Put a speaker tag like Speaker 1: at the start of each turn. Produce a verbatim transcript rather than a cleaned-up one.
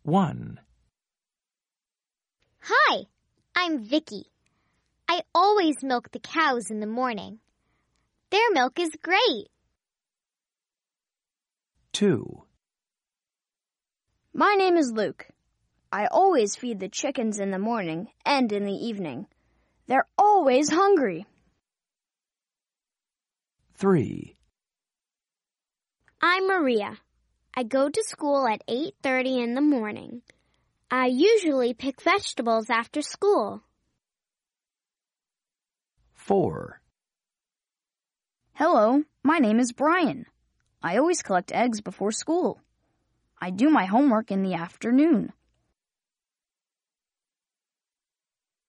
Speaker 1: one.
Speaker 2: Hi, I'm Vicky. I always milk the cows in the morning. Their milk is great.
Speaker 1: two.
Speaker 3: My name is Luke. I always feed the chickens in the morning and in the evening. They're always hungry.
Speaker 1: three.
Speaker 4: I'm Maria. I go to school at eight thirty in the morning. I usually pick vegetables after school.
Speaker 1: four.
Speaker 3: Hello, my name is Brian. I always collect eggs before school. I do my homework in the afternoon.